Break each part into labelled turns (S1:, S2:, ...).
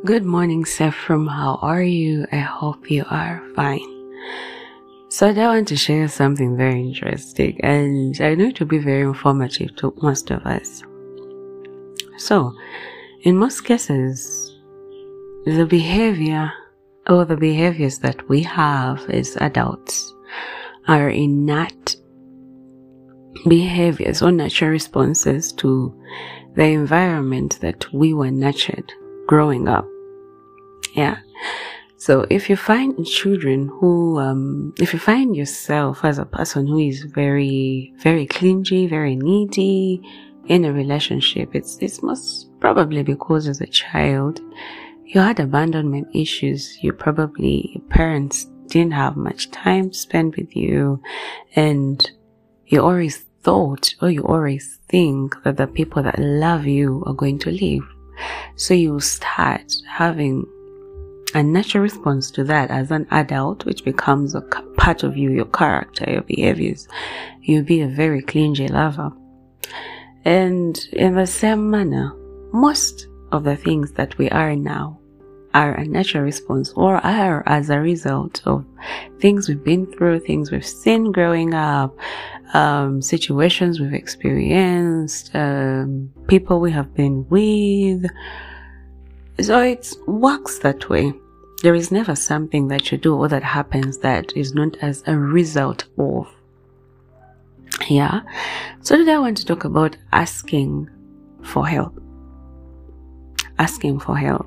S1: Good morning, Sephram. How are you? I hope you are fine. So I want to share something very interesting, and I know it will be very informative to most of us. So, in most cases, the behavior or the behaviors that we have as adults are innate behaviors or natural responses to the environment that we were nurtured growing up. Yeah. So if you find children who, if you find yourself as a person who is very, very clingy, very needy in a relationship, it's most probably because as a child, you had abandonment issues. Your parents didn't have much time to spend with you, and you always thought or you always think that the people that love you are going to leave. So you start having a natural response to that as an adult, which becomes a part of you, your character, your behaviors. You'll be a very clingy lover. And in the same manner, most of the things that we are now are a natural response or are as a result of things we've been through, things we've seen growing up, situations we've experienced, people we have been with. So it works that way. There is never something that you do or that happens that is not as a result of. Yeah. So today I want to talk about asking for help. Asking for help.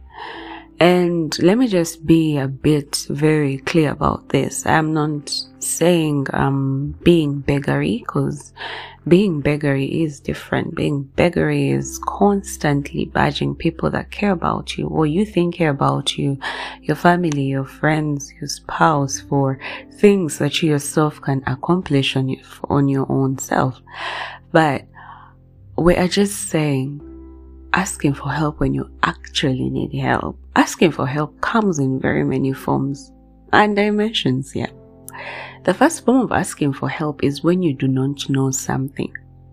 S1: And let me just be a bit very clear about this. I'm not saying being beggary, because being beggary is different. Being beggary is constantly badging people that care about you or you think care about you, your family, your friends, your spouse, for things that you yourself can accomplish on your own self. But we are just saying asking for help when you actually need help. Asking for help comes in very many forms and dimensions here. The first form of asking for help is when you do not know something.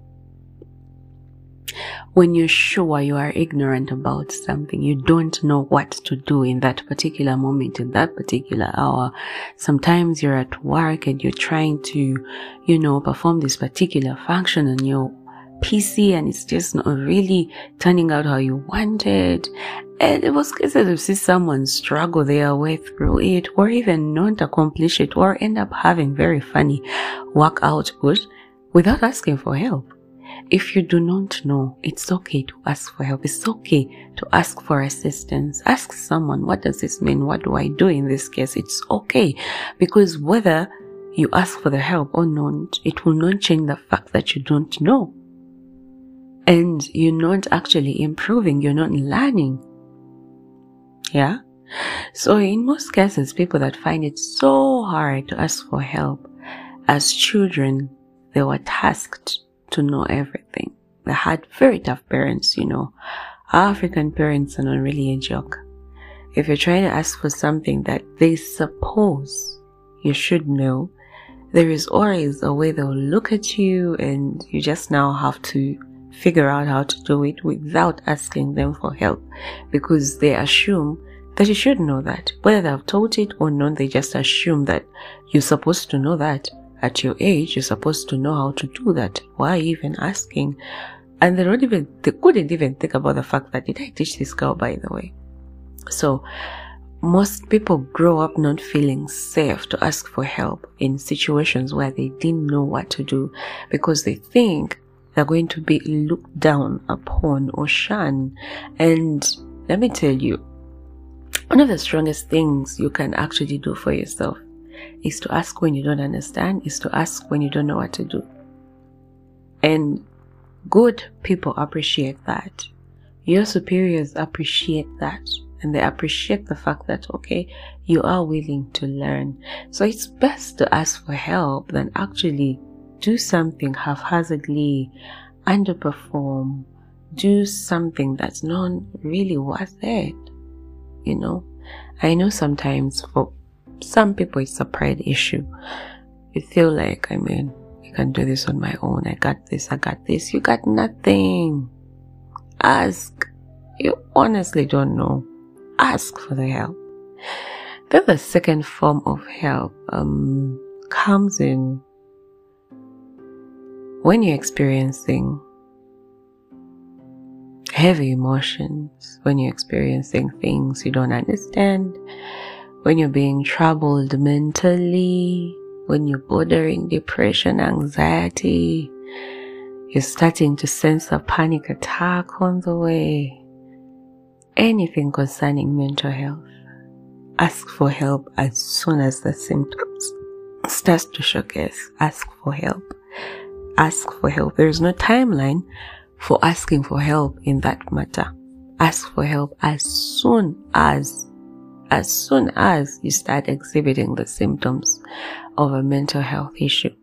S1: When you're sure you are ignorant about something, you don't know what to do in that particular moment, in that particular hour. Sometimes you're at work and you're trying to, perform this particular function on your PC and it's just not really turning out how you wanted. And it was cases of see someone struggle their way through it or even not accomplish it or end up having very funny work output without asking for help. If you do not know, it's okay to ask for help. It's okay to ask for assistance. Ask someone, what does this mean? What do I do in this case? It's okay, because whether you ask for the help or not, it will not change the fact that you don't know. And you're not actually improving. You're not learning. Yeah. So in most cases, people that find it so hard to ask for help, as children, they were tasked to know everything. They had very tough parents, Our African parents are not really a joke. If you're trying to ask for something that they suppose you should know, there is always a way they'll look at you and you just now have to figure out how to do it without asking them for help, because they assume that you should know that. Whether they've taught it or not, they just assume that you're supposed to know that. At your age, you're supposed to know how to do that. Why even asking? And they couldn't even think about the fact that, did I teach this girl, by the way? So most people grow up not feeling safe to ask for help in situations where they didn't know what to do, because they think they're going to be looked down upon or shunned. And let me tell you, one of the strongest things you can actually do for yourself is to ask when you don't understand, is to ask when you don't know what to do. And good people appreciate that. Your superiors appreciate that. And they appreciate the fact that, okay, you are willing to learn. So it's best to ask for help than actually do something haphazardly, underperform, do something that's not really worth it. I know sometimes for some people it's a pride issue. You feel like, I can do this on my own. I got this. You got nothing. Ask. You honestly don't know. ask for the help. Then the second form of help comes in when you're experiencing heavy emotions, when you're experiencing things you don't understand, when you're being troubled mentally, when you're bordering depression, anxiety, you're starting to sense a panic attack on the way, anything concerning mental health, ask for help as soon as the symptoms starts to showcase. Ask for help. Ask for help. There is no timeline for asking for help in that matter. Ask for help as soon as you start exhibiting the symptoms of a mental health issue.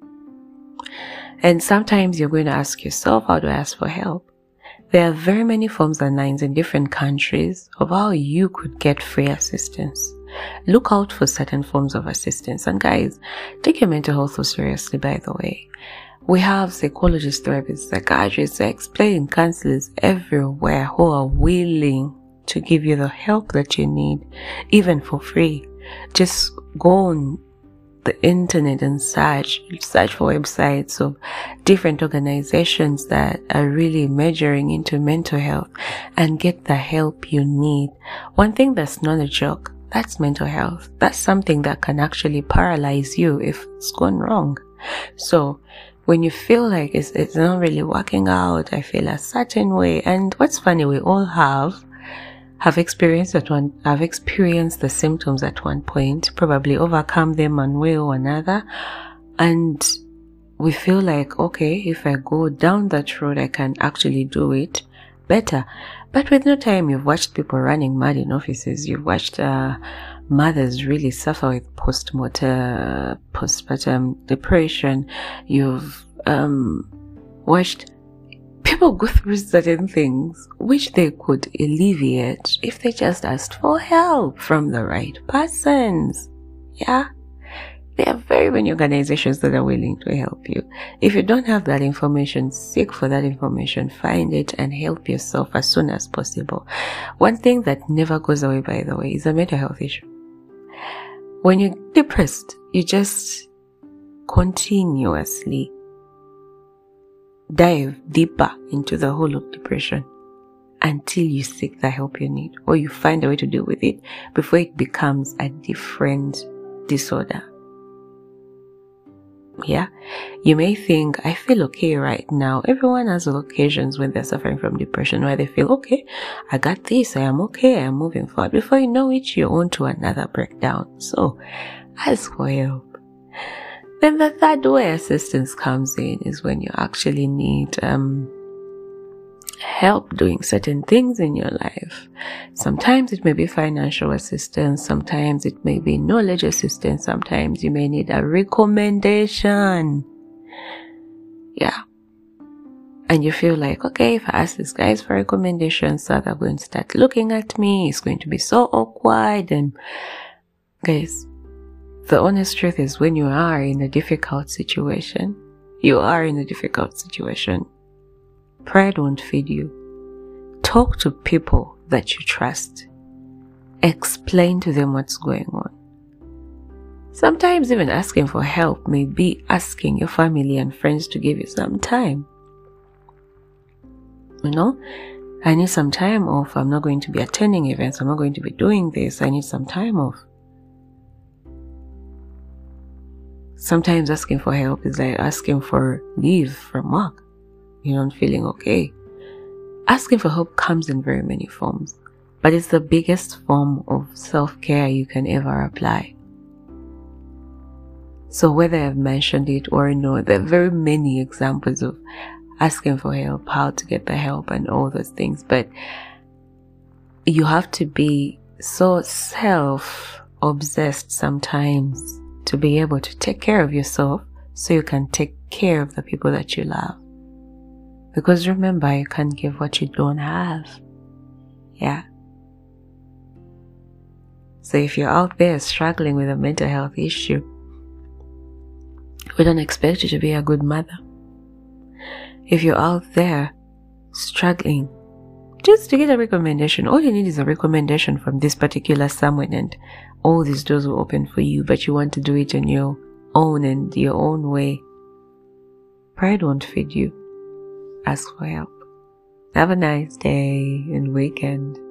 S1: And sometimes you're going to ask yourself, how do I ask for help? There are very many forms and lines in different countries of how you could get free assistance. Look out for certain forms of assistance. And guys, take your mental health so seriously, by the way. We have psychologists, therapists, psychiatrists, explaining counselors everywhere who are willing to give you the help that you need, even for free. Just go on the internet and search for websites of different organizations that are really measuring into mental health and get the help you need. One thing that's not a joke, that's mental health. That's something that can actually paralyze you if it's gone wrong. So when you feel like it's not really working out, I feel a certain way. And what's funny, we all have experienced the symptoms at one point, probably overcome them one way or another. And we feel like, okay, if I go down that road, I can actually do it better. But with no time, you've watched people running mad in offices. You've watched mothers really suffer with postpartum depression. You've watched people go through certain things which they could alleviate if they just asked for help from the right persons. Yeah. There are very many organizations that are willing to help you. If you don't have that information, seek for that information, find it, and help yourself as soon as possible. One thing that never goes away, by the way, is a mental health issue. When you're depressed, you just continuously dive deeper into the hole of depression until you seek the help you need, or you find a way to deal with it before it becomes a different disorder. Yeah, you may think, I feel okay right now. Everyone has occasions when they're suffering from depression where they feel, okay, I got this, I am okay, I'm moving forward. Before you know it, you're on to another breakdown. So ask for help. Then the third way assistance comes in is when you actually need help doing certain things in your life. Sometimes it may be financial assistance, sometimes it may be knowledge assistance, sometimes you may need a recommendation. Yeah. And you feel like, okay, if I ask these guys for recommendations, so they're going to start looking at me, it's going to be so awkward. And guys, the honest truth is, when you are in a difficult situation, pride won't feed you. Talk to people that you trust. Explain to them what's going on. Sometimes even asking for help may be asking your family and friends to give you some time. You know, I need some time off. I'm not going to be attending events. I'm not going to be doing this. I need some time off. Sometimes asking for help is like asking for leave from work. You're not feeling okay. Asking for help comes in very many forms, but it's the biggest form of self-care you can ever apply. So whether I've mentioned it or no, there are very many examples of asking for help, how to get the help and all those things, but you have to be so self-obsessed sometimes to be able to take care of yourself so you can take care of the people that you love. Because remember, you can't give what you don't have. Yeah. So if you're out there struggling with a mental health issue, we don't expect you to be a good mother. If you're out there struggling just to get a recommendation. All you need is a recommendation from this particular someone, and all these doors will open for you. But you want to do it on your own and your own way. Pride won't feed you. Ask for help. Have a nice day and weekend.